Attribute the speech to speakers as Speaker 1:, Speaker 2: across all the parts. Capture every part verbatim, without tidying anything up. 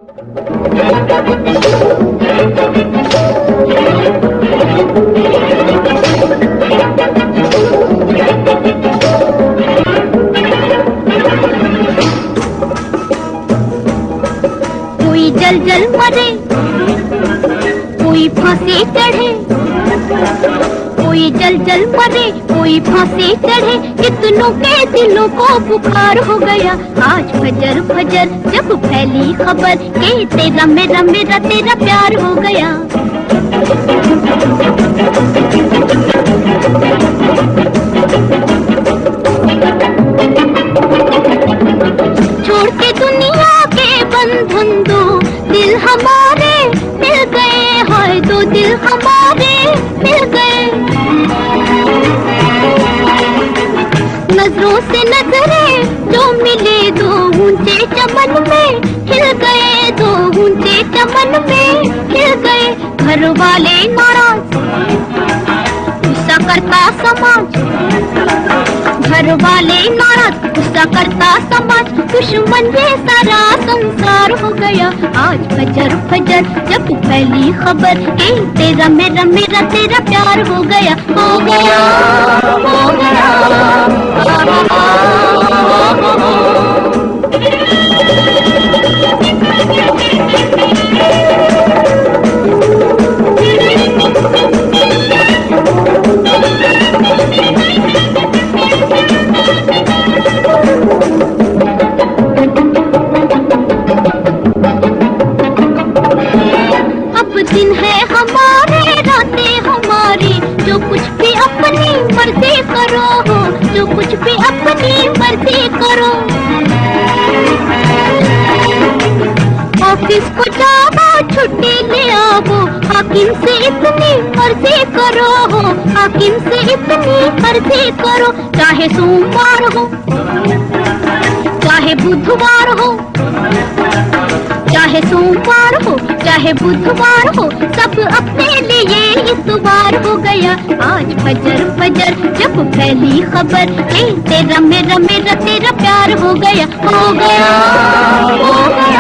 Speaker 1: कोई जल जल मरे, कोई फांसी चढ़े, कोई जल जल मरे, कोई फांसी चढ़े। कितनों के दिलों को बुखार हो गया। आज फजर फजर जब फैली खबर कि तेरा मेरा मेरा तेरा प्यार हो गया। छोड़ के दुनिया के बंधन दो दिल हमारे मिल गए, हाय दो दिल हमारे मिल गए। नजरों से नजरें जो मिले दो ऊंचे चमन में खिल गए, दो ऊंचे चमन में खिल गए। घर वाले नाराज गुस्सा करता समाज, घर वाले नाराज गुस्सा करता समाज। दुश्मन ये सारा संसार हो गया। आज फजर फजर जब फैली खबर कि तेरा मेरा मेरा तेरा प्यार हो गया, हो गया, हो गया। अब दिन है हमारे रातें हमारी, जो कुछ भी अपनी मर्जी करो हो, जो कुछ भी अपनी मर्जी करो। ऑफिस को जाओ छुट्टी ले आओ, हाकिम से इतनी मर्जी करो हो, हाकिम से इतनी मर्जी करो। चाहे सोमवार हो चाहे बुधवार हो, चाहे सोमवार हो चाहे बुधवार हो, सब अपने लिए इतवार हो गया। आज फजर फजर जब फैली खबर कि तेरा मेरा मेरा तेरा प्यार हो गया, हो गया, हो गया।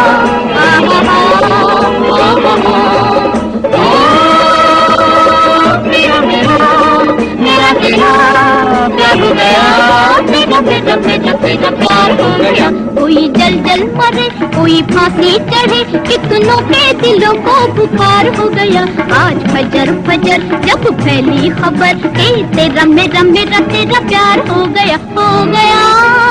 Speaker 1: मेरा मेरा मेरा तेरा प्यार हो गया, मेरा मेरा मेरा तेरा प्यार हो गया। कोई जल जल मरे, कोई फांसी चढ़े, कितनों के दिलों को बुखार हो गया। आज फजर फजर जब फैली खबर कि तेरा मेरा मेरा तेरा प्यार हो गया, हो गया।